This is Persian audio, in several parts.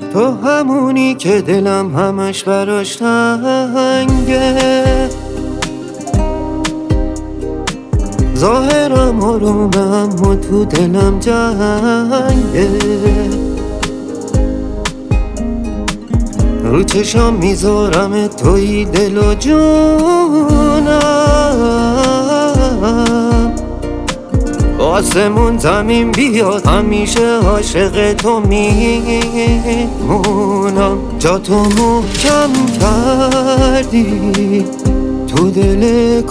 تو همونی که دلم همش براش تنگه، ظاهرم آرومه اما تو دلم جنگه. رو چشام میذارم توی دل و جونم، آسمون زمین بیاد همیشه عاشق تو میمونم. جا تو محکم کردی تو دل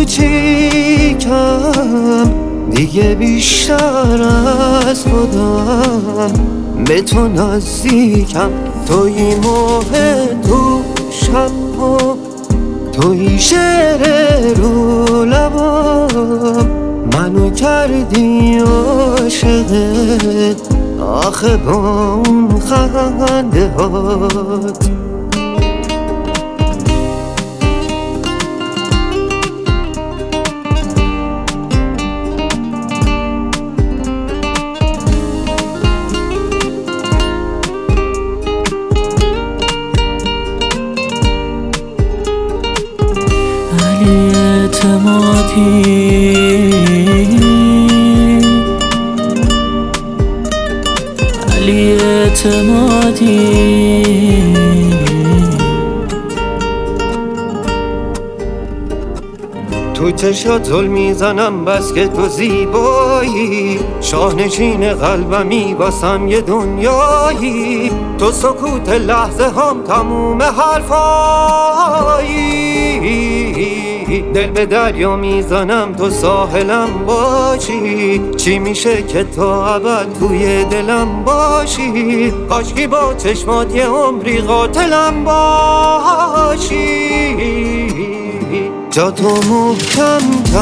کوچیکم، دیگه بیشتر از خودم به تو نزدیکم. توی موه تو شب و توی شعر رو لبام، منو کردی عاشقت آخه با اون خنده هات. علی اعتمادی، علی اعتمادی، تو چشات زل میزنم بس که تو زیبایی، شاهنشین قلبمی واسم یه دنیایی. تو سکوت لحظه هم تموم حرفایی، دل به دریا میزنم تو ساحلم باشی. چی میشه که تو ابد توی دلم باشی، کاشکی با چشمات یه عمری قاتلم باشی. جا تو محکم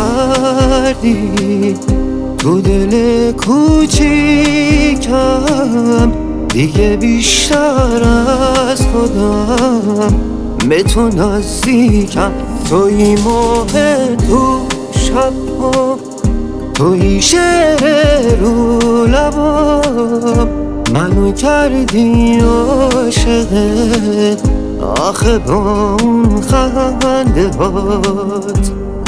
کردی تو دل کوچیکم، دیگه بیشتر از خودم به تو نزدیکم. توی موه تو شب و توی شعر رو لبام، منو کردی عاشقت آخه با اون خنده هات.